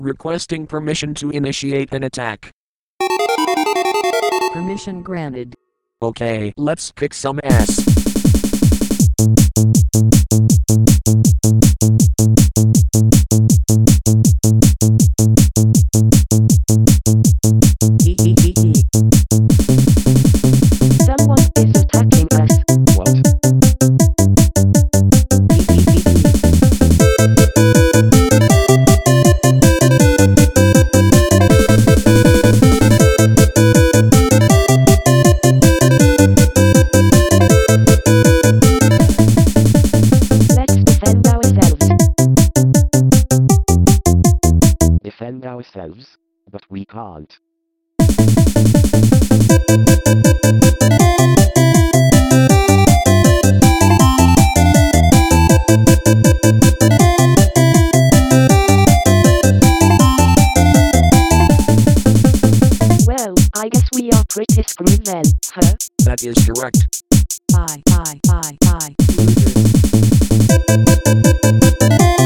Requesting permission to initiate an attack. Permission granted. Okay, let's kick some ass. Someone is attacking us. What? Let's defend ourselves. Defend ourselves? But we can't. Well, I guess we are pretty screwed then, huh? That is correct. Loser.